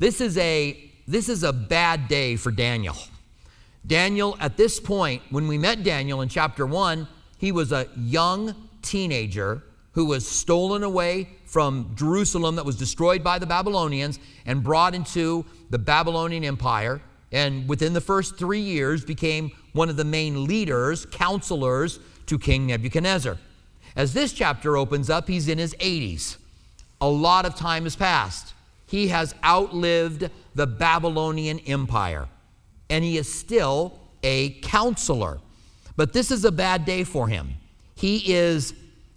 This is a bad day for Daniel. Daniel, at this point, when we met Daniel in chapter 1, he was a young teenager who was stolen away from Jerusalem that was destroyed by the Babylonians and brought into the Babylonian Empire, and within the first 3 years became one of the main leaders, counselors to King Nebuchadnezzar. As this chapter opens up, he's in his 80s. A lot of time has passed. He has outlived the Babylonian Empire, and he is still a counselor. But this is a bad day for him. He is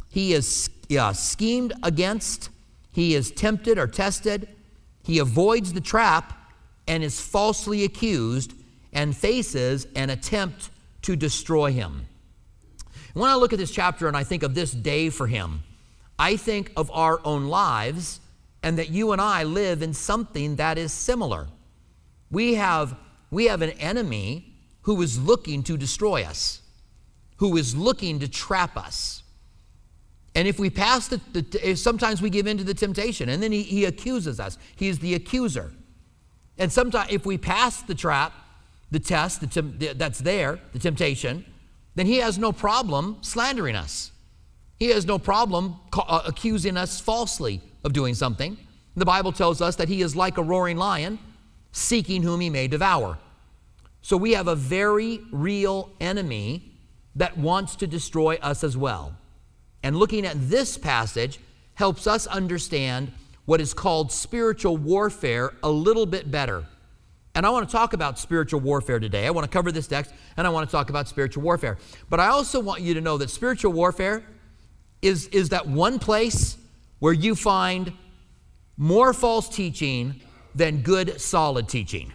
schemed against, he is tempted or tested, he avoids the trap and is falsely accused and faces an attempt to destroy him. When I look at this chapter and I think of this day for him, I think of our own lives and that you and I live in something that is similar. We have an enemy who is looking to destroy us, who is looking to trap us. And if we pass sometimes we give in to the temptation, and then he accuses us. He's the accuser. And sometimes if we pass the trap, the test that's there, the temptation, then he has no problem slandering us. He has no problem accusing us falsely of doing something. The Bible tells us that he is like a roaring lion, seeking whom he may devour. So we have a very real enemy that wants to destroy us as well. And looking at this passage helps us understand what is called spiritual warfare a little bit better. And I want to talk about spiritual warfare today. I want to cover this text, and I want to talk about spiritual warfare. But I also want you to know that spiritual warfare is that one place where you find more false teaching than good, solid teaching.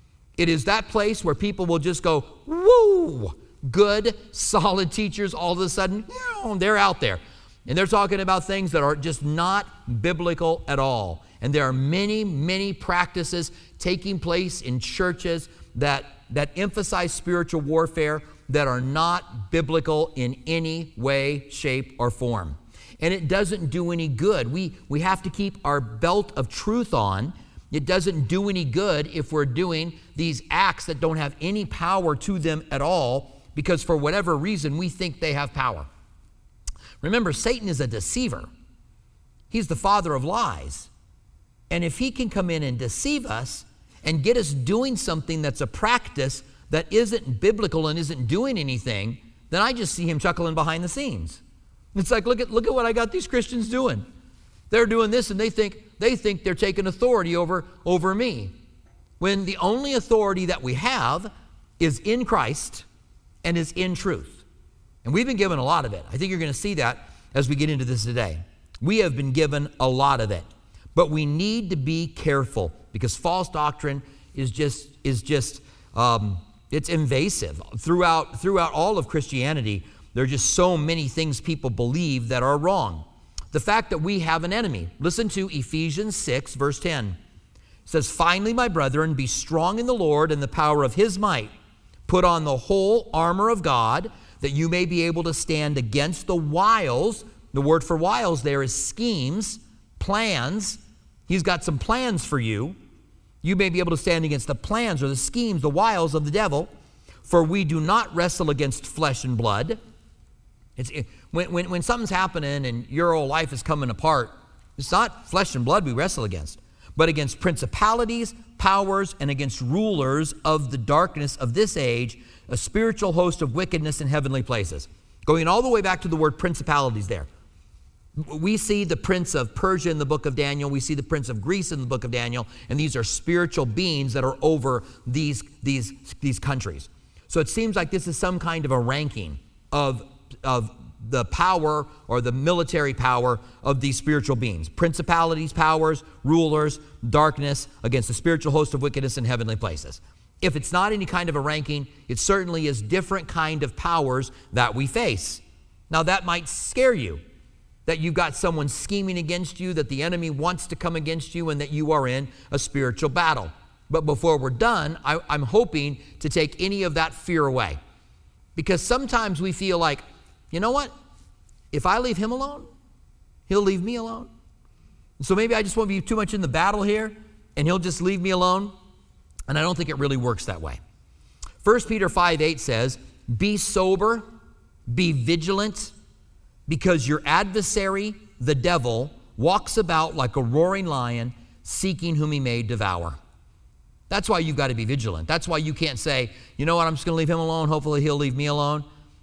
It is that place where people will just go, woo! Good, solid teachers, all of a sudden, they're out there. And they're talking about things that are just not biblical at all. And there are many, many practices taking place in churches that emphasize spiritual warfare that are not biblical in any way, shape, or form. And it doesn't do any good. We have to keep our belt of truth on. It doesn't do any good if we're doing these acts that don't have any power to them at all, because for whatever reason, we think they have power. Remember, Satan is a deceiver. He's the father of lies. And if he can come in and deceive us and get us doing something that's a practice that isn't biblical and isn't doing anything, then I just see him chuckling behind the scenes. It's like, look at what I got these Christians doing. They're doing this and they think they're taking authority over me. When the only authority that we have is in Christ and is in truth. And we've been given a lot of it. I think you're going to see that as we get into this today. We have been given a lot of it. But we need to be careful because false doctrine is just it's invasive. Throughout all of Christianity, there are just so many things people believe that are wrong. The fact that we have an enemy. Listen to Ephesians 6, verse 10. It says, "Finally, my brethren, be strong in the Lord and the power of his might. Put on the whole armor of God, that you may be able to stand against the wiles." The word for wiles there is schemes, plans. He's got some plans for you. You may be able to stand against the plans or the schemes, the wiles of the devil. For we do not wrestle against flesh and blood. When something's happening and your whole life is coming apart, it's not flesh and blood we wrestle against, but against principalities, powers, and against rulers of the darkness of this age, a spiritual host of wickedness in heavenly places. Going all the way back to the word principalities there. We see the prince of Persia in the book of Daniel. We see the prince of Greece in the book of Daniel. And these are spiritual beings that are over these countries. So it seems like this is some kind of a ranking of the power or the military power of these spiritual beings. Principalities, powers, rulers, darkness against the spiritual host of wickedness in heavenly places. If it's not any kind of a ranking, it certainly is different kind of powers that we face. Now that might scare you, that you've got someone scheming against you, that the enemy wants to come against you, and that you are in a spiritual battle. But before we're done, I'm hoping to take any of that fear away. Because sometimes we feel like, you know what? If I leave him alone, he'll leave me alone. So maybe I just won't be too much in the battle here, and he'll just leave me alone. And I don't think it really works that way. 1 Peter 5:8 says, be sober, be vigilant, because your adversary, the devil, walks about like a roaring lion, seeking whom he may devour. That's why you've got to be vigilant. That's why you can't say, you know what, I'm just going to leave him alone. Hopefully he'll leave me alone.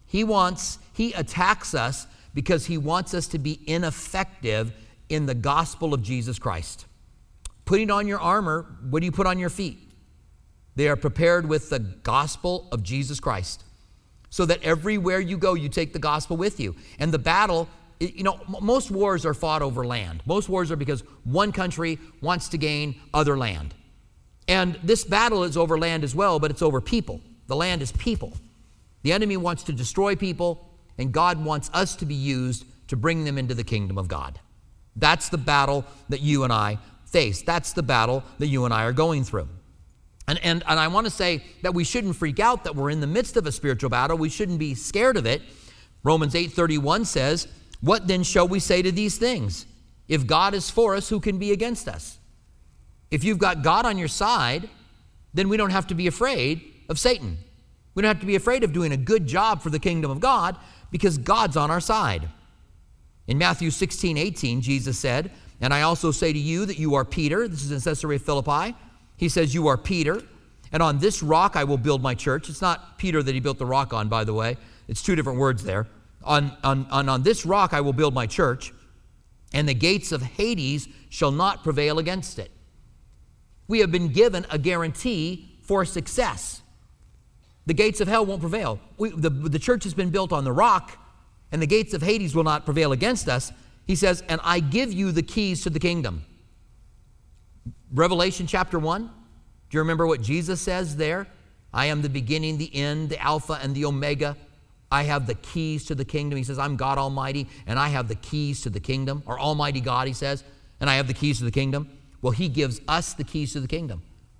He attacks us because he wants us to be ineffective in the gospel of Jesus Christ. Putting on your armor, what do you put on your feet? They are prepared with the gospel of Jesus Christ, so that everywhere you go, you take the gospel with you. And the battle, most wars are fought over land. Most wars are because one country wants to gain other land. And this battle is over land as well, but it's over people. The land is people. The enemy wants to destroy people, and God wants us to be used to bring them into the kingdom of God. That's the battle that you and I face. That's the battle that you and I are going through. And I want to say that we shouldn't freak out that we're in the midst of a spiritual battle. We shouldn't be scared of it. Romans 8:31 says, what then shall we say to these things? If God is for us, who can be against us? If you've got God on your side, then we don't have to be afraid of Satan. We don't have to be afraid of doing a good job for the kingdom of God because God's on our side. In Matthew 16:18, Jesus said, and I also say to you that you are Peter. This is in Caesarea Philippi. He says, you are Peter, and on this rock I will build my church. It's not Peter that he built the rock on, by the way. It's two different words there. On this rock I will build my church, and the gates of Hades shall not prevail against it. We have been given a guarantee for success. The gates of hell won't prevail. The church has been built on the rock, and the gates of Hades will not prevail against us. He says, and I give you the keys to the kingdom. Revelation chapter 1, do you remember what Jesus says there? I am the beginning, the end, the Alpha and the Omega. I have the keys to the kingdom. He says, I'm God Almighty, and I have the keys to the kingdom. Or Almighty God, he says, and I have the keys to the kingdom. Well, he gives us the keys to the kingdom.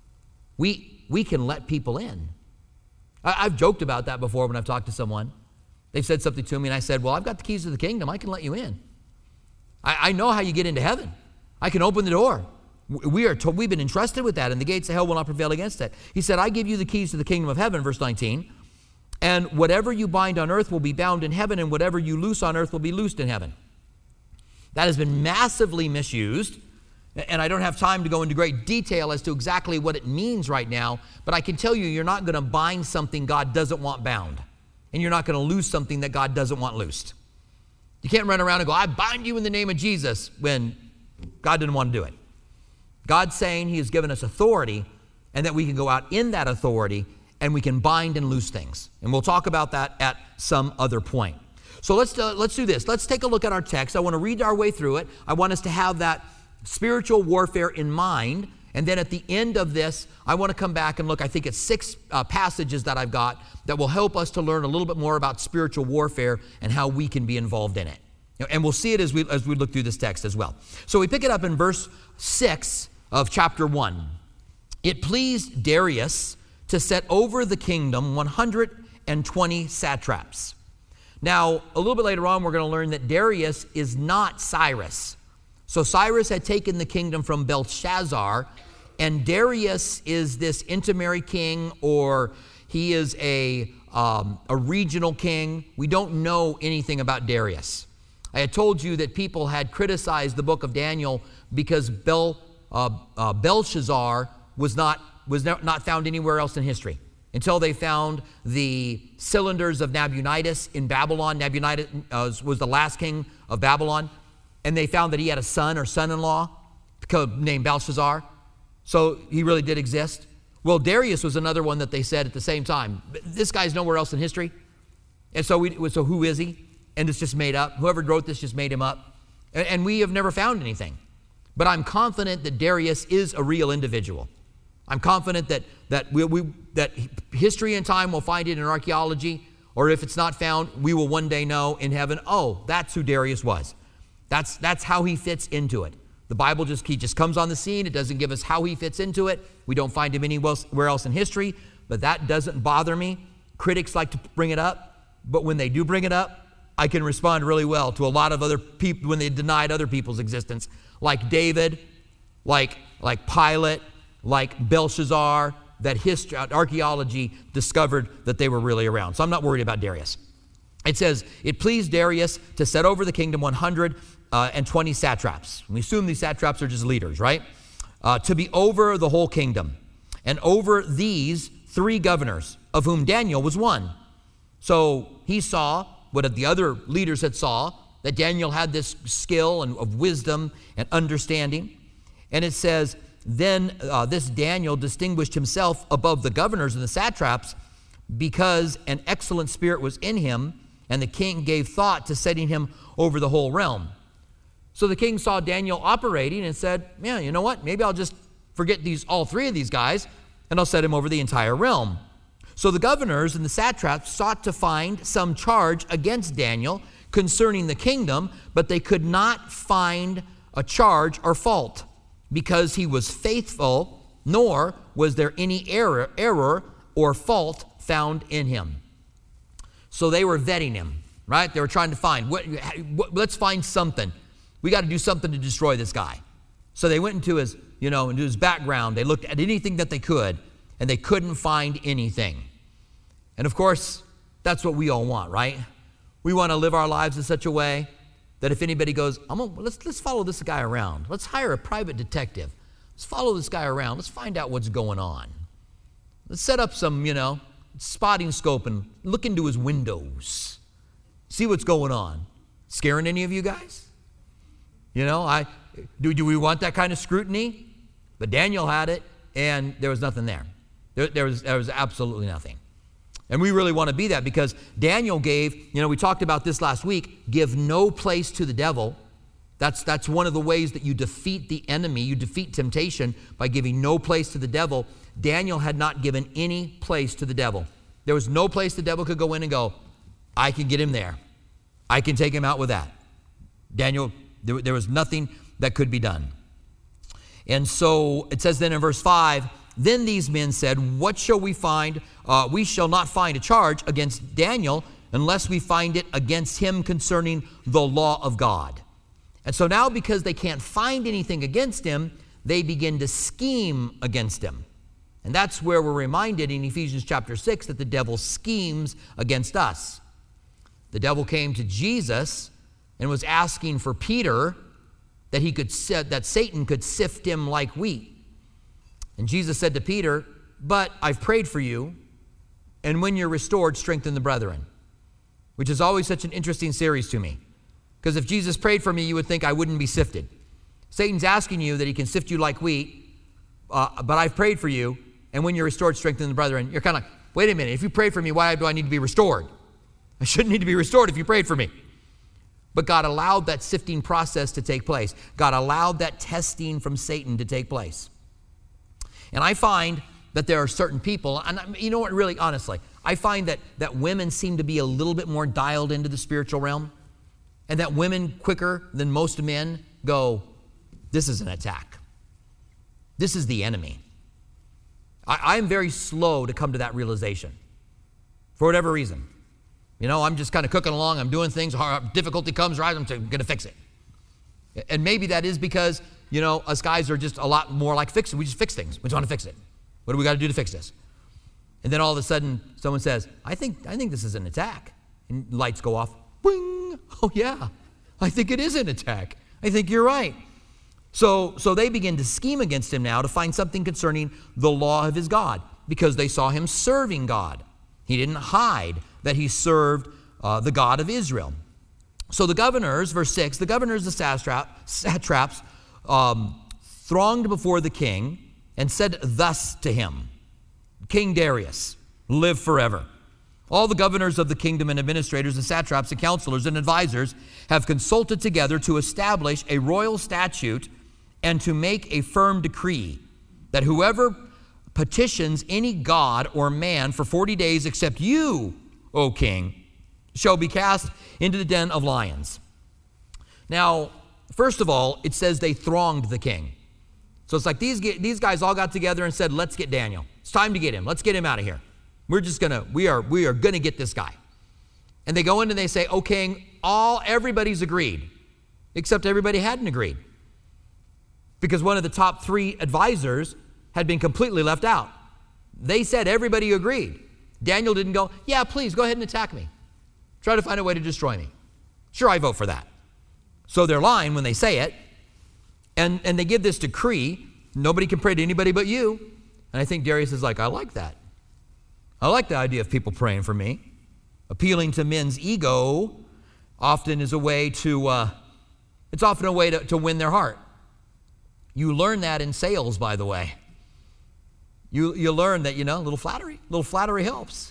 We can let people in. I've joked about that before when I've talked to someone. They've said something to me, and I said, well, I've got the keys to the kingdom. I can let you in. I know how you get into heaven. I can open the door. We've been entrusted with that, and the gates of hell will not prevail against it. He said, I give you the keys to the kingdom of heaven, verse 19, and whatever you bind on earth will be bound in heaven, and whatever you loose on earth will be loosed in heaven. That has been massively misused, and I don't have time to go into great detail as to exactly what it means right now, but I can tell you, you're not going to bind something God doesn't want bound, and you're not going to loose something that God doesn't want loosed. You can't run around and go, I bind you in the name of Jesus, when God didn't want to do it. God's saying he has given us authority, and that we can go out in that authority and we can bind and loose things. And we'll talk about that at some other point. So let's do this. Let's take a look at our text. I want to read our way through it. I want us to have that spiritual warfare in mind. And then at the end of this, I want to come back and look. I think it's 6 passages that I've got that will help us to learn a little bit more about spiritual warfare and how we can be involved in it. And we'll see it as we look through this text as well. So we pick it up in verse 6 of chapter 1. It pleased Darius to set over the kingdom 120 satraps. Now, a little bit later on, we're going to learn that Darius is not Cyrus. So Cyrus had taken the kingdom from Belshazzar, and Darius is this intermediary king, or he is a regional king. We don't know anything about Darius. I had told you that people had criticized the book of Daniel because Belshazzar was not found anywhere else in history until they found the cylinders of Nabonidus in Babylon. Nabonidus was the last king of Babylon, and they found that he had a son or son-in-law named Belshazzar. So he really did exist. Well, Darius was another one that they said at the same time. This guy's nowhere else in history. And so who is he? And it's just made up. Whoever wrote this just made him up. And we have never found anything. But I'm confident that Darius is a real individual. I'm confident that history and time will find it in archaeology, or if it's not found, we will one day know in heaven, oh, that's who Darius was. That's how he fits into it. The Bible he just comes on the scene. It doesn't give us how he fits into it. We don't find him anywhere else in history, but that doesn't bother me. Critics like to bring it up, but when they do bring it up, I can respond really well to a lot of other people when they denied other people's existence, like David, like Pilate, like Belshazzar, that archaeology discovered that they were really around. So I'm not worried about Darius. It says, it pleased Darius to set over the kingdom 120 satraps. We assume these satraps are just leaders, right? To be over the whole kingdom. And over these 3 governors, of whom Daniel was one. So he saw what the other leaders had saw, that Daniel had this skill and of wisdom and understanding. And it says, then this Daniel distinguished himself above the governors and the satraps because an excellent spirit was in him, and the king gave thought to setting him over the whole realm. So the king saw Daniel operating and said, yeah, you know what? Maybe I'll just forget all 3 of these guys, and I'll set him over the entire realm. So the governors and the satraps sought to find some charge against Daniel concerning the kingdom, but they could not find a charge or fault, because he was faithful, nor was there any error or fault found in him. So they were vetting him, right? They were trying to find, let's find something. We got to do something to destroy this guy. So they went into his, into his background. They looked at anything that they could, and they couldn't find anything. And of course, that's what we all want, right? We want to live our lives in such a way that if anybody goes, let's follow this guy around. Let's hire a private detective. Let's follow this guy around. Let's find out what's going on. Let's set up some, spotting scope and look into his windows. See what's going on. Scaring any of you guys? Do we want that kind of scrutiny? But Daniel had it, and there was nothing there. There was absolutely nothing. And we really want to be that, because Daniel gave, we talked about this last week, give no place to the devil. That's one of the ways that you defeat the enemy. You defeat temptation by giving no place to the devil. Daniel had not given any place to the devil. There was no place the devil could go in and go, I can get him there. I can take him out with that. Daniel, there was nothing that could be done. And so it says then in verse 5, then these men said, what shall we find? We shall not find a charge against Daniel unless we find it against him concerning the law of God. And so now, because they can't find anything against him, they begin to scheme against him. And that's where we're reminded in Ephesians chapter 6 that the devil schemes against us. The devil came to Jesus and was asking for Peter that Satan could sift him like wheat. And Jesus said to Peter, but I've prayed for you, and when you're restored, strengthen the brethren. Which is always such an interesting series to me. Because if Jesus prayed for me, you would think I wouldn't be sifted. Satan's asking you that he can sift you like wheat, but I've prayed for you, and when you're restored, strengthen the brethren. You're kind of like, wait a minute, if you prayed for me, why do I need to be restored? I shouldn't need to be restored if you prayed for me. But God allowed that sifting process to take place. God allowed that testing from Satan to take place. And I find that there are certain people, and you know what, really, honestly, I find that women seem to be a little bit more dialed into the spiritual realm, and that women quicker than most men go, this is an attack. This is the enemy. I'm very slow to come to that realization for whatever reason. I'm just kind of cooking along. I'm doing things. Difficulty comes, right? I'm going to fix it. And maybe that is because, us guys are just a lot more like fixing. We just fix things. We just want to fix it. What do we got to do to fix this? And then all of a sudden, someone says, I think this is an attack. And lights go off. Boing. Oh, yeah. I think it is an attack. I think you're right. So they begin to scheme against him now to find something concerning the law of his God, because they saw him serving God. He didn't hide that he served the God of Israel. So the governors, verse 6, the governors, the satraps, thronged before the king and said thus to him, King Darius, live forever. All the governors of the kingdom and administrators and satraps and counselors and advisors have consulted together to establish a royal statute and to make a firm decree that whoever petitions any god or man for 40 days except you, O king, shall be cast into the den of lions. Now, first of all, it says they thronged the king. So it's like these guys all got together and said, let's get Daniel. It's time to get him. Let's get him out of here. We are gonna get this guy. And they go in and they say, "O king, everybody's agreed," except everybody hadn't agreed. Because one of the top 3 advisors had been completely left out. They said everybody agreed. Daniel didn't go, yeah, please go ahead and attack me. Try to find a way to destroy me. Sure, I vote for that. So they're lying when they say it. And they give this decree, nobody can pray to anybody but you. And I think Darius is like, I like that. I like the idea of people praying for me. Appealing to men's ego often is a way to, it's often a way to win their heart. You learn that in sales, by the way. You learn that, a little flattery helps.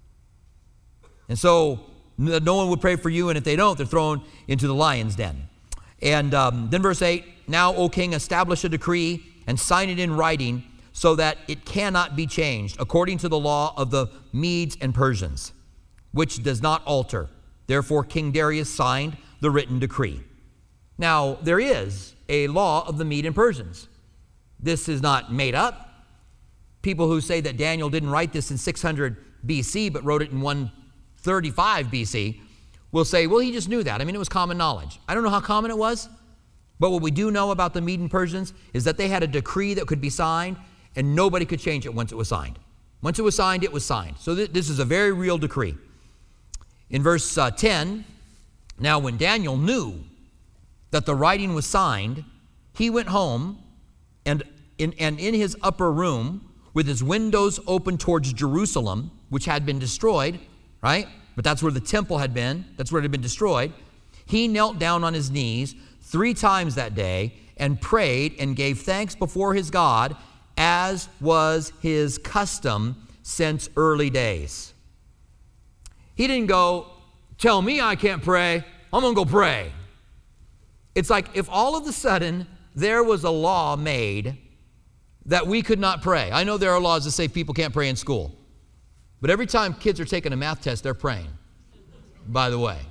And so no one would pray for you, and if they don't, they're thrown into the lion's den. And then verse 8, now, O king, establish a decree and sign it in writing so that it cannot be changed, according to the law of the Medes and Persians, which does not alter. Therefore, King Darius signed the written decree. Now, there is a law of the Medes and Persians. This is not made up. People who say that Daniel didn't write this in 600 BC, but wrote it in 135 BC, will say, well, he just knew that. I mean, it was common knowledge. I don't know how common it was, but what we do know about the Medes and Persians is that they had a decree that could be signed, and nobody could change it once it was signed. Once it was signed, it was signed. So this is a very real decree. In verse 10, now when Daniel knew that the writing was signed, he went home and in his upper room, with his windows open towards Jerusalem, which had been destroyed, right? But that's where the temple had been. That's where it had been destroyed. He knelt down on his knees 3 times that day and prayed and gave thanks before his God, as was his custom since early days. He didn't go, tell me I can't pray, I'm going to go pray. It's like if all of a sudden there was a law made that we could not pray. I know there are laws that say people can't pray in school. But every time kids are taking a math test, they're praying, by the way.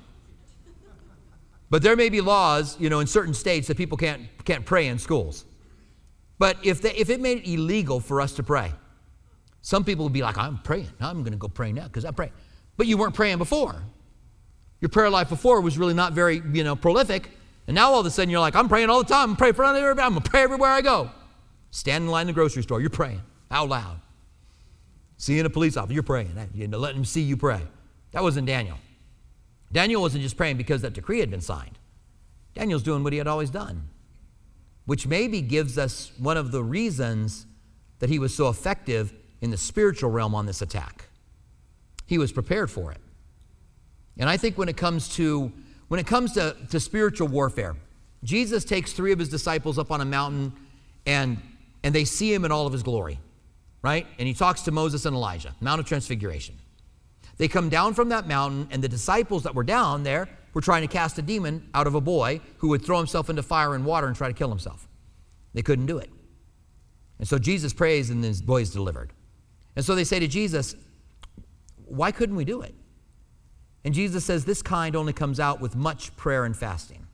But there may be laws, in certain states that people can't pray in schools. But if it made it illegal for us to pray, some people would be like, I'm praying. I'm going to go pray now because I pray. But you weren't praying before. Your prayer life before was really not very, prolific. And now all of a sudden you're like, I'm praying all the time. I'm praying for everybody. I'm going to pray everywhere I go. Stand in line in the grocery store. You're praying out loud. Seeing a police officer, you're praying. Letting them see you pray. That wasn't Daniel. Daniel wasn't just praying because that decree had been signed. Daniel's doing what he had always done, which maybe gives us one of the reasons that he was so effective in the spiritual realm on this attack. He was prepared for it. And I think when it comes to spiritual warfare, Jesus takes 3 of his disciples up on a mountain and they see him in all of his glory, right? And he talks to Moses and Elijah, Mount of Transfiguration. They come down from that mountain, and the disciples that were down there were trying to cast a demon out of a boy who would throw himself into fire and water and try to kill himself. They couldn't do it. And so Jesus prays, and this boy is delivered. And so they say to Jesus, why couldn't we do it? And Jesus says, this kind only comes out with much prayer and fasting.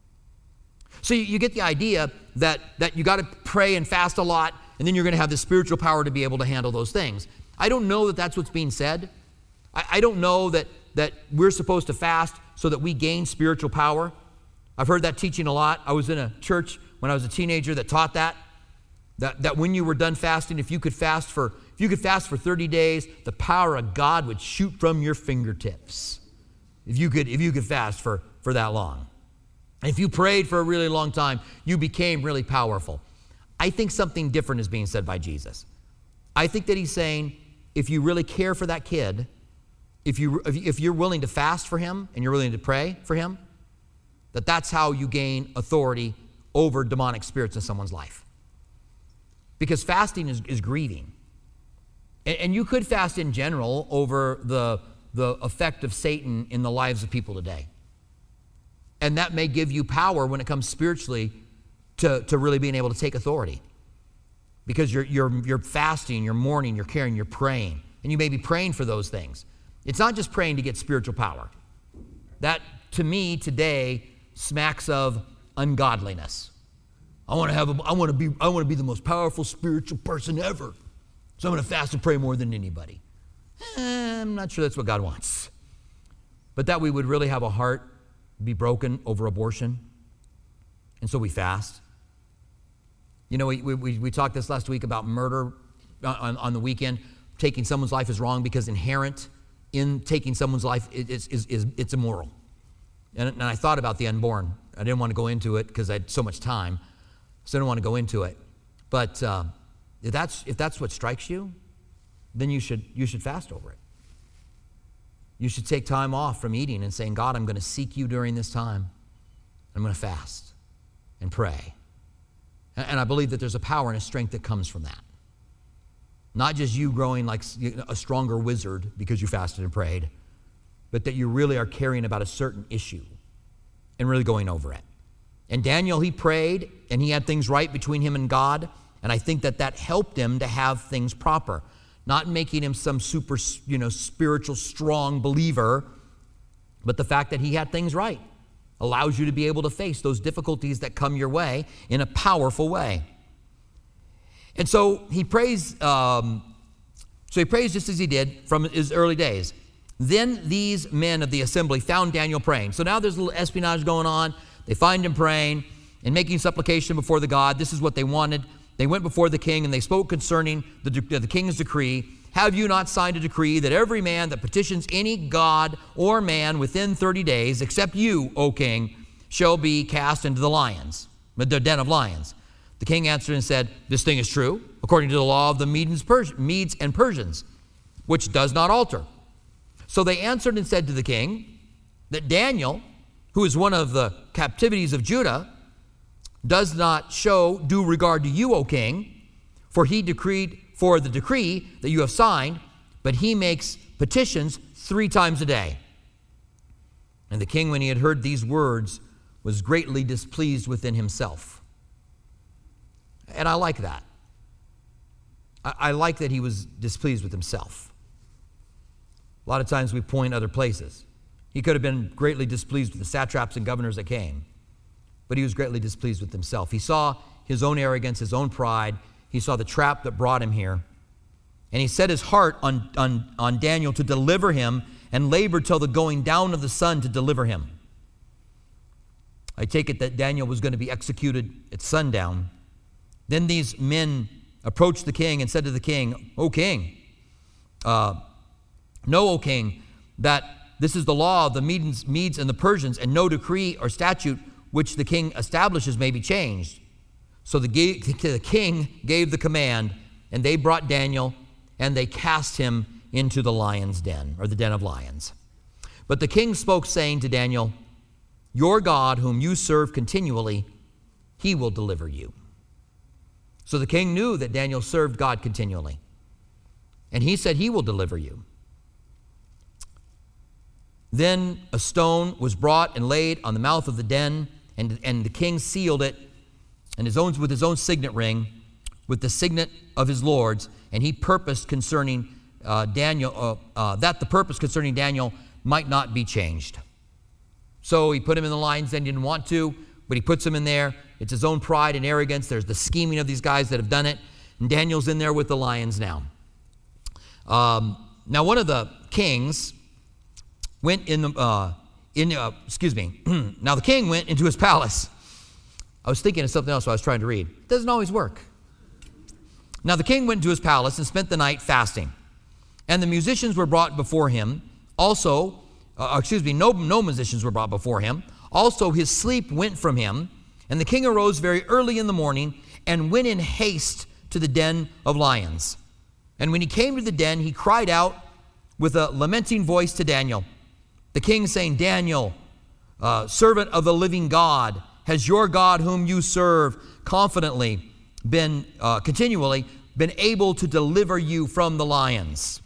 So you get the idea that you got to pray and fast a lot, and then you're going to have the spiritual power to be able to handle those things. I don't know that that's what's being said. I don't know that we're supposed to fast so that we gain spiritual power. I've heard that teaching a lot. I was in a church when I was a teenager that taught that when you were done fasting, if you could fast for 30 days, the power of God would shoot from your fingertips. If you could fast for that long. If you prayed for a really long time, you became really powerful. I think something different is being said by Jesus. I think that he's saying, if you really care for that kid, if you're willing to fast for him and you're willing to pray for him, that's how you gain authority over demonic spirits in someone's life. Because fasting is grieving. And you could fast in general over the effect of Satan in the lives of people today. And that may give you power when it comes spiritually to really being able to take authority. Because you're fasting, you're mourning, you're caring, you're praying. And you may be praying for those things. It's not just praying to get spiritual power. That, to me, today smacks of ungodliness. I want to be the most powerful spiritual person ever. So I'm going to fast and pray more than anybody. I'm not sure that's what God wants. But that we would really have a heart be broken over abortion. And so we fast. You know, we talked this last week about murder on the weekend. Taking someone's life is wrong because inherent in taking someone's life it's immoral. And I thought about the unborn. I didn't want to go into it because I had so much time, so I didn't want to go into it. But if that's what strikes you, then you should fast over it. You should take time off from eating and saying, God, I'm going to seek you during this time. I'm going to fast and pray. And I believe that there's a power and a strength that comes from that. Not just you growing like a stronger wizard because you fasted and prayed, but that you really are caring about a certain issue and really going over it. And Daniel, he prayed and he had things right between him and God. And I think that helped him to have things proper. Not making him some super, spiritual, strong believer, but the fact that he had things right allows you to be able to face those difficulties that come your way in a powerful way. And so he prays. He prays just as he did from his early days. Then these men of the assembly found Daniel praying. So now there's a little espionage going on. They find him praying and making supplication before the God. This is what they wanted. They went before the king and they spoke concerning the king's decree. Have you not signed a decree that every man that petitions any god or man within 30 days, except you, O king, shall be cast into the lions, the den of lions? The king answered and said, this thing is true, according to the law of the Medes and Persians, which does not alter. So they answered and said to the king that Daniel, who is one of the captivities of Judah, does not show due regard to you, O king, for he decreed for the decree that you have signed, but he makes petitions 3 times a day. And the king, when he had heard these words, was greatly displeased within himself. And I like that. I like that he was displeased with himself. A lot of times we point other places. He could have been greatly displeased with the satraps and governors that came, but he was greatly displeased with himself. He saw his own arrogance, his own pride. He saw the trap that brought him here. And he set his heart on Daniel to deliver him and labored till the going down of the sun to deliver him. I take it that Daniel was going to be executed at sundown. Then these men approached the king and said to the king, O king, know, O king, that this is the law of the Medes and the Persians, and no decree or statute which the king establishes may be changed. So the king gave the command, and they brought Daniel, and they cast him into the lion's den, or the den of lions. But the king spoke, saying to Daniel, your God, whom you serve continually, he will deliver you. So the king knew that Daniel served God continually, and he said he will deliver you. Then a stone was brought and laid on the mouth of the den, and the king sealed it with his own signet ring, with the signet of his lords, and he purposed concerning Daniel, that the purpose concerning Daniel might not be changed. So he put him in the lion's den. He didn't want to, but he puts him in there. It's his own pride and arrogance. There's the scheming of these guys that have done it, and Daniel's in there with the lions now. Now one of the kings went now the king went into his palace. I was thinking of something else I was trying to read. It doesn't always work. Now the king went into his palace and spent the night fasting. And the musicians were brought before him. Also, no musicians were brought before him. Also his sleep went from him. And the king arose very early in the morning and went in haste to the den of lions. And when he came to the den, he cried out with a lamenting voice to Daniel. The king saying, Daniel, servant of the living God, has your God whom you serve confidently continually been able to deliver you from the lions?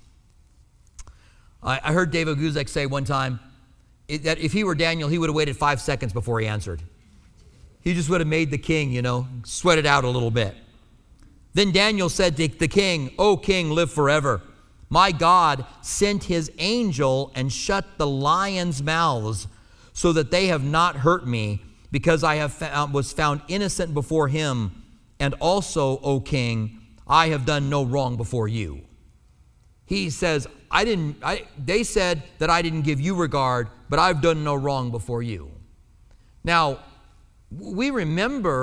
I heard David Guzik say one time that if he were Daniel, he would have waited 5 seconds before he answered. He just would have made the king, sweat it out a little bit. Then Daniel said to the king, O king, live forever. My God sent his angel and shut the lions' mouths so that they have not hurt me, because I was found innocent before him. And also, O king, I have done no wrong before you. He says, they said that I didn't give you regard, but I've done no wrong before you. Now, we remember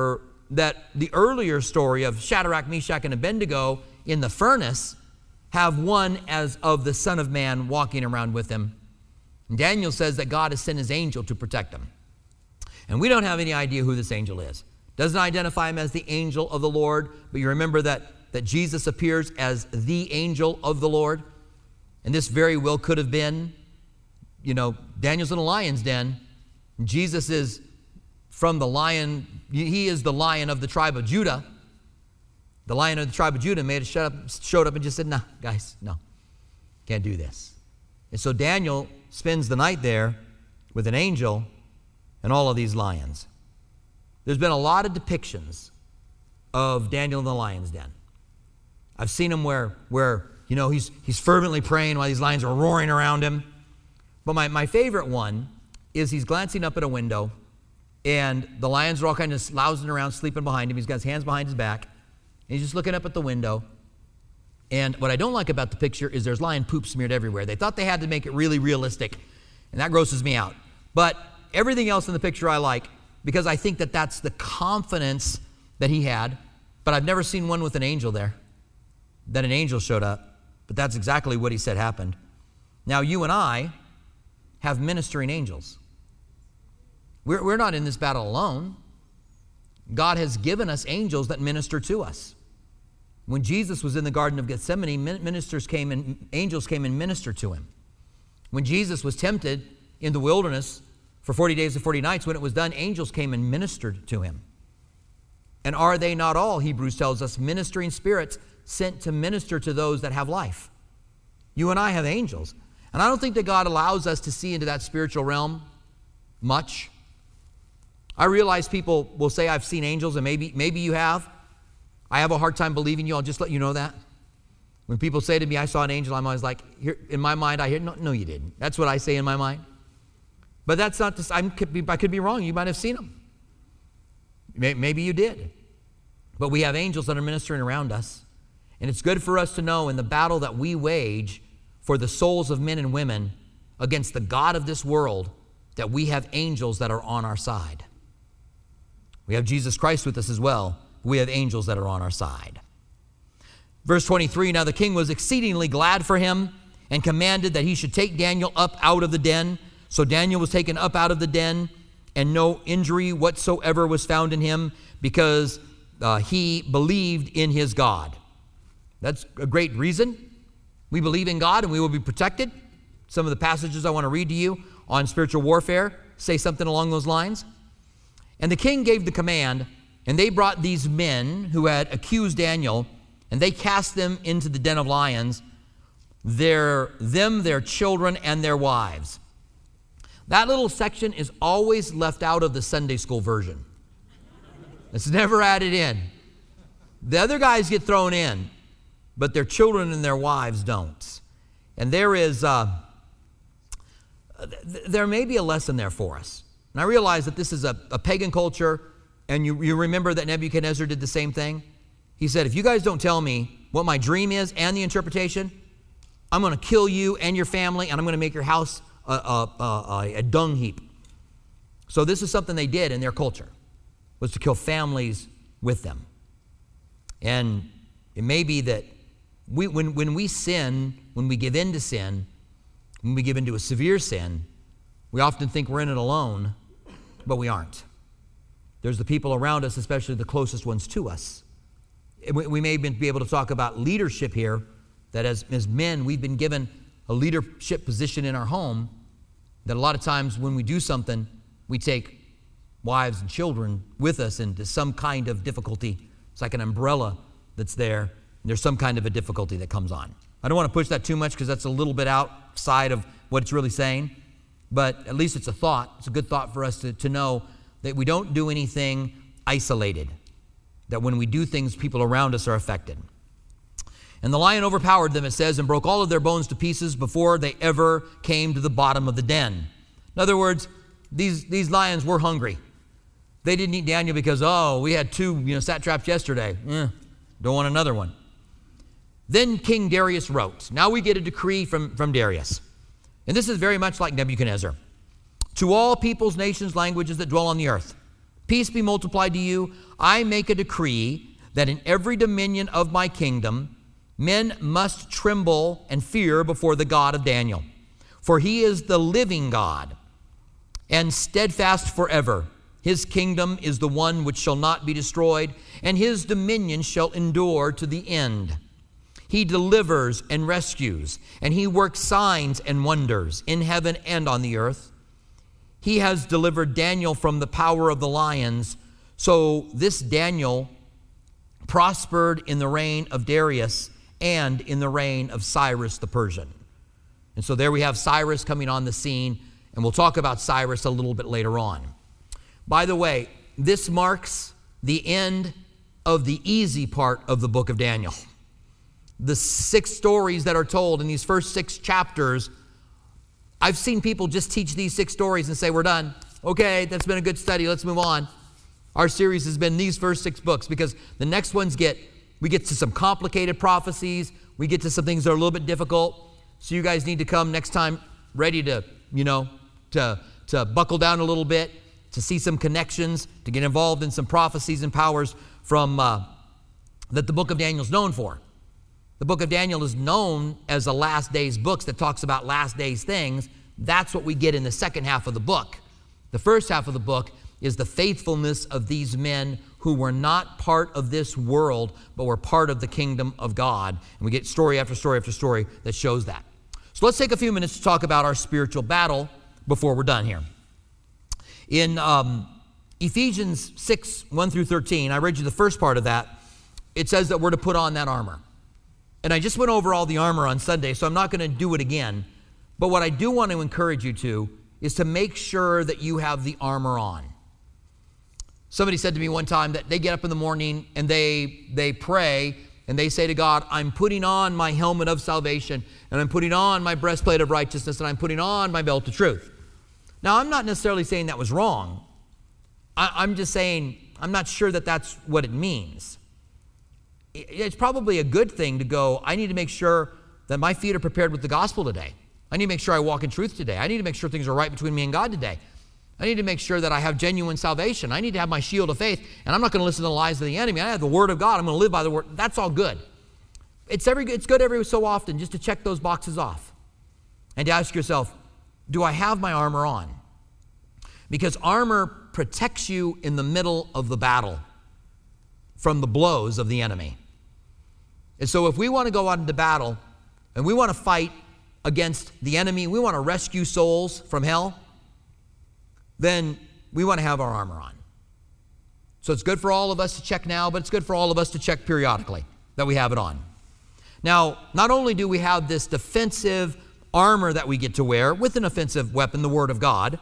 that the earlier story of Shadrach, Meshach, and Abednego in the furnace have one as of the Son of Man walking around with him. And Daniel says that God has sent his angel to protect them. And we don't have any idea who this angel is. Doesn't identify him as the angel of the Lord, but you remember that Jesus appears as the angel of the Lord. And this very well could have been, Daniel's in a lion's den. Jesus is from the lion. He is the lion of the tribe of Judah. The lion of the tribe of Judah showed up and just said, "Nah, guys, no, can't do this." And so Daniel spends the night there with an angel and all of these lions. There's been a lot of depictions of Daniel in the lion's den. I've seen him where he's fervently praying while these lions are roaring around him. But my favorite one is he's glancing up at a window, and the lions are all kind of lounging around, sleeping behind him. He's got his hands behind his back, and he's just looking up at the window. And what I don't like about the picture is there's lion poop smeared everywhere. They thought they had to make it really realistic, and that grosses me out. But everything else in the picture I like, because I think that that's the confidence that he had. But I've never seen one with an angel there, that an angel showed up. But that's exactly what he said happened. Now, you and I have ministering angels. We're not in this battle alone. God has given us angels that minister to us. When Jesus was in the Garden of Gethsemane, angels came and ministered to him. When Jesus was tempted in the wilderness for 40 days and 40 nights, when it was done, angels came and ministered to him. And are they not all, Hebrews tells us, ministering spirits sent to minister to those that have life? You and I have angels. And I don't think that God allows us to see into that spiritual realm much. I realize people will say, "I've seen angels," and maybe you have. I have a hard time believing you. I'll just let you know that. When people say to me, "I saw an angel," I'm always like, in my mind, I hear, no, you didn't. That's what I say in my mind. But that's not, I could be wrong. You might have seen them. Maybe you did. But we have angels that are ministering around us. And it's good for us to know in the battle that we wage for the souls of men and women against the God of this world, that we have angels that are on our side. We have Jesus Christ with us as well. We have angels that are on our side. Verse 23, now the king was exceedingly glad for him and commanded that he should take Daniel up out of the den. So Daniel was taken up out of the den, and no injury whatsoever was found in him, because he believed in his God. That's a great reason. We believe in God and we will be protected. Some of the passages I want to read to you on spiritual warfare say something along those lines. And the king gave the command, and they brought these men who had accused Daniel, and they cast them into the den of lions, their children, and their wives. That little section is always left out of the Sunday school version. It's never added in. The other guys get thrown in, but their children and their wives don't. And there may be a lesson there for us. And I realize that this is a pagan culture, and you remember that Nebuchadnezzar did the same thing. He said, if you guys don't tell me what my dream is and the interpretation, I'm going to kill you and your family, and I'm going to make your house a dung heap. So this is something they did in their culture, was to kill families with them. And it may be that when we sin, when we give in to sin, when we give into a severe sin, we often think we're in it alone, but we aren't. There's the people around us, especially the closest ones to us. We may be able to talk about leadership here, that as men, we've been given a leadership position in our home, that a lot of times when we do something, we take wives and children with us into some kind of difficulty. It's like an umbrella that's there, and there's some kind of a difficulty that comes on. I don't want to push that too much because that's a little bit outside of what it's really saying, but at least it's a thought. It's a good thought for us to know that we don't do anything isolated, that when we do things, people around us are affected. And the lion overpowered them, it says, and broke all of their bones to pieces before they ever came to the bottom of the den. In other words, these lions were hungry. They didn't eat Daniel because, we had 2 satraps yesterday. Don't want another one. Then King Darius wrote. Now we get a decree from Darius. And this is very much like Nebuchadnezzar. To all peoples, nations, languages that dwell on the earth, Peace be multiplied to you. I make a decree that in every dominion of my kingdom, men must tremble and fear before the God of Daniel. For he is the living God and steadfast forever. His kingdom is the one which shall not be destroyed, and his dominion shall endure to the end. He delivers and rescues, and he works signs and wonders in heaven and on the earth. He has delivered Daniel from the power of the lions. So this Daniel prospered in the reign of Darius and in the reign of Cyrus the Persian. And so there we have Cyrus coming on the scene, and we'll talk about Cyrus a little bit later on. By the way, this marks the end of the easy part of the book of Daniel. The 6 stories that are told in these first 6 chapters, I've seen people just teach these 6 stories and say, we're done. Okay, that's been a good study. Let's move on. Our series has been these first 6 books because the next ones we get to some complicated prophecies. We get to some things that are a little bit difficult. So you guys need to come next time ready to, to buckle down a little bit, to see some connections, to get involved in some prophecies and powers from that the book of Daniel is known for. The book of Daniel is known as a last days book that talks about last days things. That's what we get in the second half of the book. The first half of the book is the faithfulness of these men who were not part of this world, but were part of the kingdom of God. And we get story after story after story that shows that. So let's take a few minutes to talk about our spiritual battle before we're done here. In Ephesians 6, 1 through 13, I read you the first part of that. It says that we're to put on that armor. And I just went over all the armor on Sunday, so I'm not going to do it again. But what I do want to encourage you to is to make sure that you have the armor on. Somebody said to me one time that they get up in the morning and they pray and they say to God, I'm putting on my helmet of salvation, and I'm putting on my breastplate of righteousness, and I'm putting on my belt of truth. Now, I'm not necessarily saying that was wrong. I'm just saying I'm not sure that that's what it means. It's probably a good thing to go, I need to make sure that my feet are prepared with the gospel today. I need to make sure I walk in truth today. I need to make sure things are right between me and God today. I need to make sure that I have genuine salvation. I need to have my shield of faith, and I'm not going to listen to the lies of the enemy. I have the word of God. I'm going to live by the word. That's all good. It's good every so often just to check those boxes off and to ask yourself, do I have my armor on? Because armor protects you in the middle of the battle from the blows of the enemy. And so if we want to go out into battle and we want to fight against the enemy, we want to rescue souls from hell, then we want to have our armor on. So it's good for all of us to check now, but it's good for all of us to check periodically that we have it on. Now, not only do we have this defensive armor that we get to wear with an offensive weapon, the Word of God,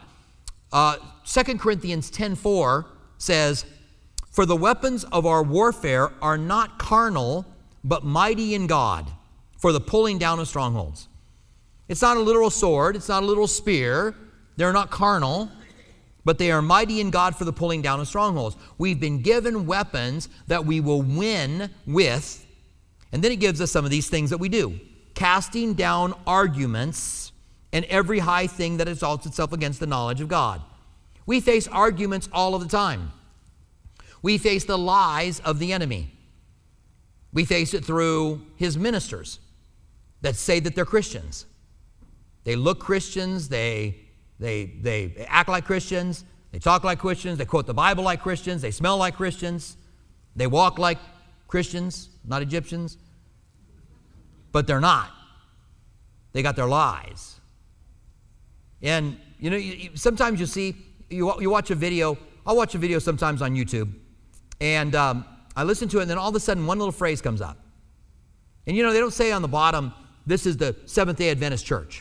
2 Corinthians 10:4 says, for the weapons of our warfare are not carnal, but mighty in God for the pulling down of strongholds. It's not a literal sword. It's not a literal spear. They're not carnal, but they are mighty in God for the pulling down of strongholds. We've been given weapons that we will win with, and then it gives us some of these things that we do. Casting down arguments and every high thing that exalts itself against the knowledge of God. We face arguments all of the time. We face the lies of the enemy. We face it through his ministers that say that they're Christians. They look Christians, they act like Christians, they talk like Christians, they quote the Bible like Christians, they smell like Christians, they walk like Christians, not Egyptians, but they're not. They got their lies. And sometimes you watch a video. I'll watch a video sometimes on YouTube, and I listen to it, and then all of a sudden one little phrase comes up. And they don't say on the bottom, this is the Seventh-day Adventist Church.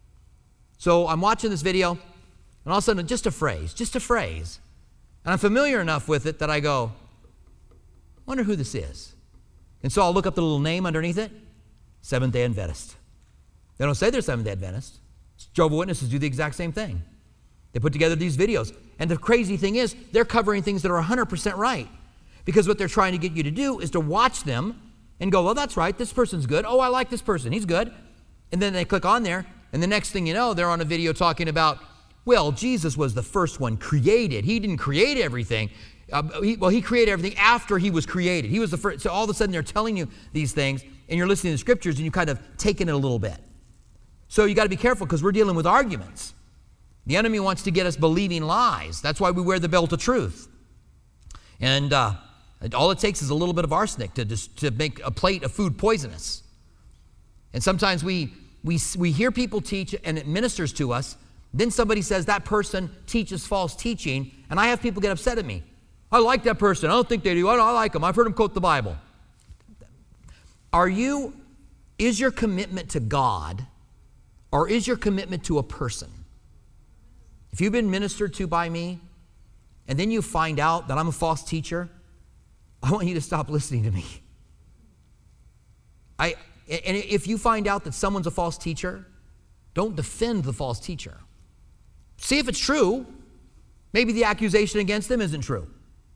So I'm watching this video, and all of a sudden just a phrase. And I'm familiar enough with it that I go, I wonder who this is. And so I'll look up the little name underneath it, Seventh-day Adventist. They don't say they're Seventh-day Adventist. Jehovah's Witnesses do the exact same thing. They put together these videos. And the crazy thing is, they're covering things that are 100% right. Because what they're trying to get you to do is to watch them and go, well, that's right, this person's good. Oh, I like this person, he's good. And then they click on there, and the next thing you know, they're on a video talking about well, Jesus was the first one created. He didn't create everything. He created everything after he was created. He was the first. So all of a sudden they're telling you these things, and you're listening to the scriptures, and you kind of taking it a little bit. So you got to be careful because we're dealing with arguments. The enemy wants to get us believing lies. That's why we wear the belt of truth. And all it takes is a little bit of arsenic to make a plate of food poisonous. And sometimes we hear people teach, and it ministers to us. Then somebody says that person teaches false teaching, and I have people get upset at me. I like that person. I don't think they do. I like them. I've heard them quote the Bible. Is your commitment to God, or is your commitment to a person? If you've been ministered to by me, and then you find out that I'm a false teacher, I want you to stop listening to me. And if you find out that someone's a false teacher, don't defend the false teacher. See if it's true. Maybe the accusation against them isn't true.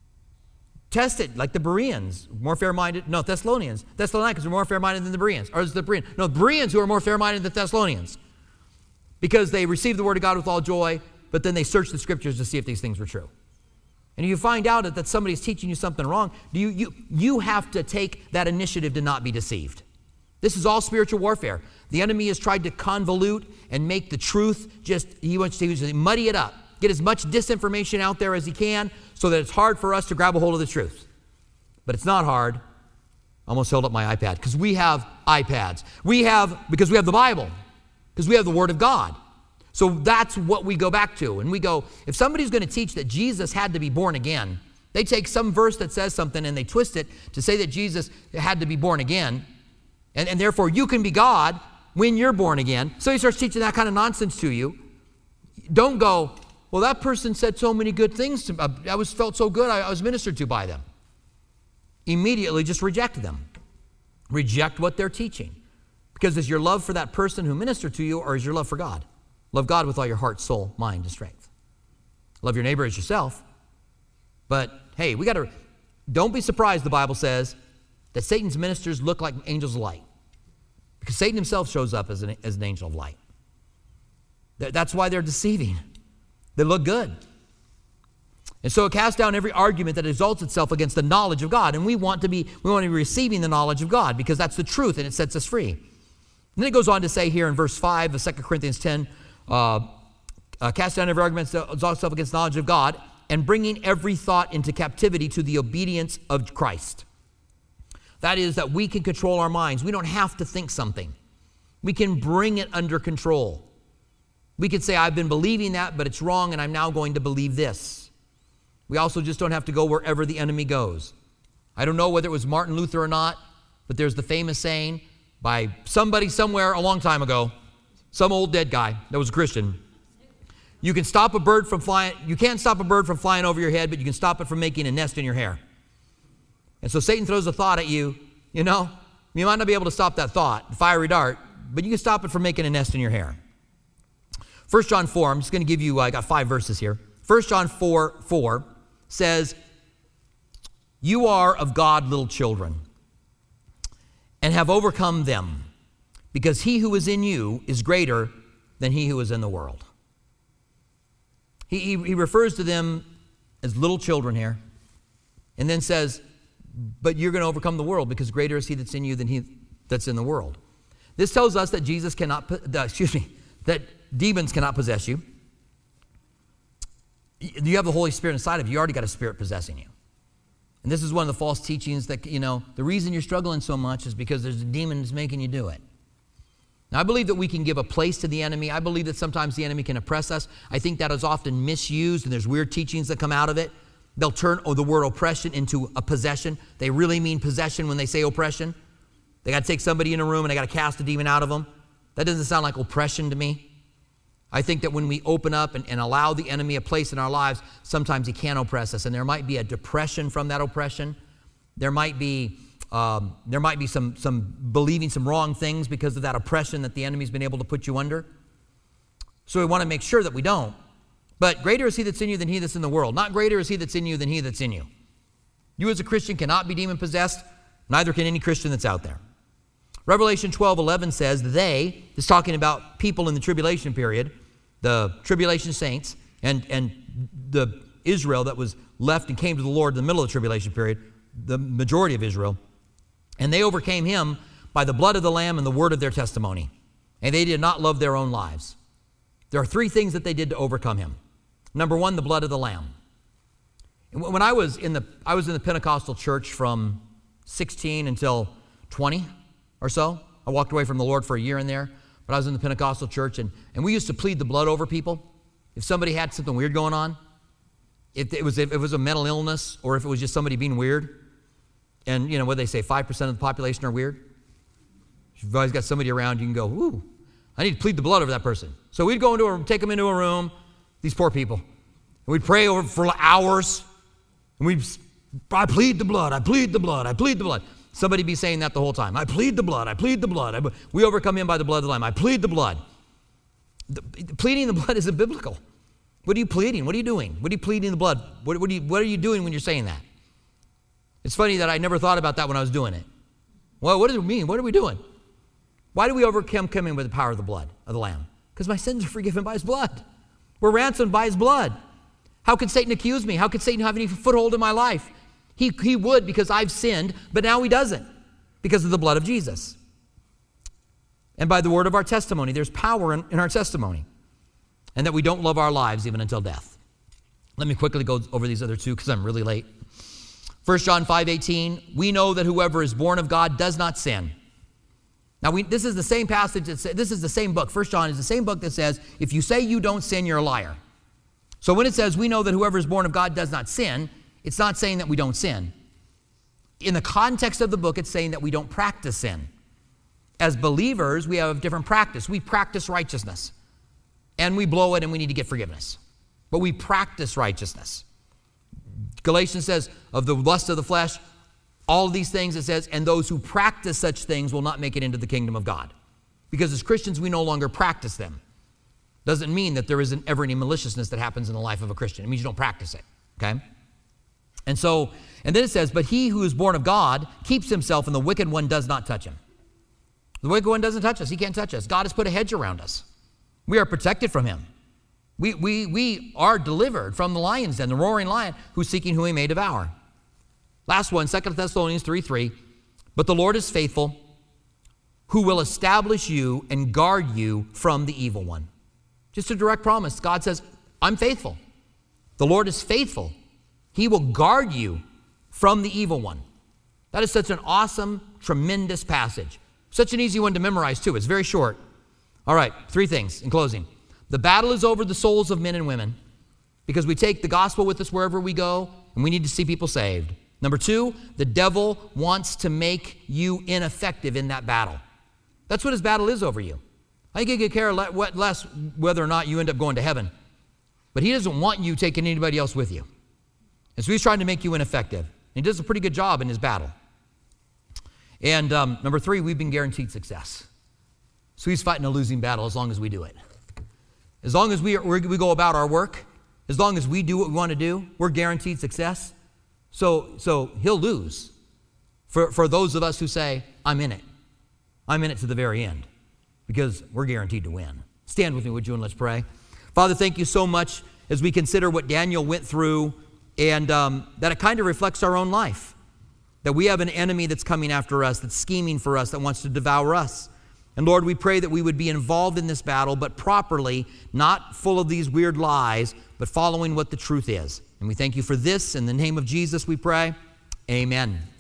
Test it, like the Bereans, more fair-minded. No, Thessalonians. Thessalonians are more fair-minded than the Bereans. Or is the Bereans? No, the Bereans who are more fair-minded than the Thessalonians. Because they received the word of God with all joy, but then they searched the scriptures to see if these things were true. And if you find out that somebody's teaching you something wrong, you have to take that initiative to not be deceived. This is all spiritual warfare. The enemy has tried to convolute and make the truth he wants to muddy it up, get as much disinformation out there as he can so that it's hard for us to grab a hold of the truth. But it's not hard. I almost held up my iPad because we have iPads. Because we have the Bible, because we have the Word of God. So that's what we go back to. And we go, if somebody's going to teach that Jesus had to be born again, they take some verse that says something and they twist it to say that Jesus had to be born again. And therefore, you can be God when you're born again. So he starts teaching that kind of nonsense to you. Don't go, well, that person said so many good things to me. I felt so good, I was ministered to by them. Immediately just reject them. Reject what they're teaching. Because is your love for that person who ministered to you, or is your love for God? Love God with all your heart, soul, mind, and strength. Love your neighbor as yourself. But, hey, don't be surprised, the Bible says, that Satan's ministers look like angels of light. Because Satan himself shows up as an angel of light. That's why they're deceiving. They look good. And so it casts down every argument that exalts itself against the knowledge of God. And we want to be receiving the knowledge of God because that's the truth and it sets us free. And then it goes on to say here in verse 5 of 2 Corinthians 10, cast down every argument that exalts itself against the knowledge of God and bringing every thought into captivity to the obedience of Christ. That is that we can control our minds. We don't have to think something. We can bring it under control. We can say, I've been believing that, but it's wrong, and I'm now going to believe this. We also just don't have to go wherever the enemy goes. I don't know whether it was Martin Luther or not, but there's the famous saying by somebody somewhere a long time ago, some old dead guy that was a Christian. You can't stop a bird from flying over your head, but you can stop it from making a nest in your hair. And so Satan throws a thought at you, you might not be able to stop that thought, fiery dart, but you can stop it from making a nest in your hair. 1 John 4, I'm just going to give you, I got 5 verses here. 1 John 4 says, you are of God little children and have overcome them because he who is in you is greater than he who is in the world. He refers to them as little children here and then says, but you're going to overcome the world because greater is he that's in you than he that's in the world. This tells us that that demons cannot possess you. You have the Holy Spirit inside of you. You already got a spirit possessing you. And this is one of the false teachings that, the reason you're struggling so much is because there's a demon that's making you do it. Now, I believe that we can give a place to the enemy. I believe that sometimes the enemy can oppress us. I think that is often misused, and there's weird teachings that come out of it. They'll turn the word oppression into a possession. They really mean possession when they say oppression. They got to take somebody in a room and they got to cast a demon out of them. That doesn't sound like oppression to me. I think that when we open up and allow the enemy a place in our lives, sometimes he can oppress us, and there might be a depression from that oppression. There might be some believing some wrong things because of that oppression that the enemy's been able to put you under. So we want to make sure that we don't. But greater is he that's in you than he that's in the world. Not greater is he that's in you than he that's in you. You as a Christian cannot be demon-possessed. Neither can any Christian that's out there. Revelation 12:11 says, is talking about people in the tribulation period, the tribulation saints and the Israel that was left and came to the Lord in the middle of the tribulation period, the majority of Israel, and they overcame him by the blood of the Lamb and the word of their testimony. And they did not love their own lives. There are three things that they did to overcome him. Number one, the blood of the Lamb. When I was in the Pentecostal church from 16 until 20 or so. I walked away from the Lord for a year in there, but I was in the Pentecostal church, and we used to plead the blood over people. If somebody had something weird going on, if it was a mental illness, or if it was just somebody being weird, and what they say, 5% of the population are weird. You've always got somebody around, you can go, ooh, I need to plead the blood over that person. So we'd go take them into a room, these poor people, and we'd pray over for hours, and I plead the blood, I plead the blood, I plead the blood. Somebody be saying that the whole time. I plead the blood, I plead the blood. We overcome him by the blood of the Lamb. I plead the blood. Pleading the blood isn't biblical. What are you pleading? What are you doing? What are you pleading the blood? What are you doing when you're saying that? It's funny that I never thought about that when I was doing it. Well, what does it mean? What are we doing? Why do we overcome him with the power of the blood of the Lamb? Because my sins are forgiven by his blood. We're ransomed by his blood. How could Satan accuse me? How could Satan have any foothold in my life? He would, because I've sinned, but now he doesn't because of the blood of Jesus. And by the word of our testimony, there's power in our testimony. And that we don't love our lives even until death. Let me quickly go over these other two because I'm really late. 1 John 5:18, we know that whoever is born of God does not sin. Now, this is the same passage, this is the same book. 1 John is the same book that says, if you say you don't sin, you're a liar. So when it says we know that whoever is born of God does not sin, it's not saying that we don't sin. In the context of the book, it's saying that we don't practice sin. As believers, we have a different practice. We practice righteousness. And we blow it and we need to get forgiveness. But we practice righteousness. Galatians says, of the lust of the flesh, all of these things, it says, and those who practice such things will not make it into the kingdom of God. Because as Christians, we no longer practice them. Doesn't mean that there isn't ever any maliciousness that happens in the life of a Christian. It means you don't practice it, okay? And then it says, but he who is born of God keeps himself, and the wicked one does not touch him. The wicked one doesn't touch us. He can't touch us. God has put a hedge around us. We are protected from him. We are delivered from the lion's den, the roaring lion, who's seeking who he may devour. Last one, 2 Thessalonians 3:3. But the Lord is faithful, who will establish you and guard you from the evil one. Just a direct promise. God says, I'm faithful. The Lord is faithful. He will guard you from the evil one. That is such an awesome, tremendous passage. Such an easy one to memorize, too. It's very short. All right, three things in closing. The battle is over the souls of men and women because we take the gospel with us wherever we go, and we need to see people saved. Number two, the devil wants to make you ineffective in that battle. That's what his battle is over you. I think he could care less whether or not you end up going to heaven, but he doesn't want you taking anybody else with you. And so he's trying to make you ineffective. And he does a pretty good job in his battle. And number three, we've been guaranteed success. So he's fighting a losing battle as long as we do it. As long as we go about our work, as long as we do what we want to do, we're guaranteed success. So he'll lose for those of us who say, I'm in it. I'm in it to the very end because we're guaranteed to win. Stand with me, would you, and let's pray. Father, thank you so much as we consider what Daniel went through and that it kind of reflects our own life. That we have an enemy that's coming after us, that's scheming for us, that wants to devour us. And Lord, we pray that we would be involved in this battle, but properly, not full of these weird lies, but following what the truth is. And we thank you for this. In the name of Jesus, we pray. Amen.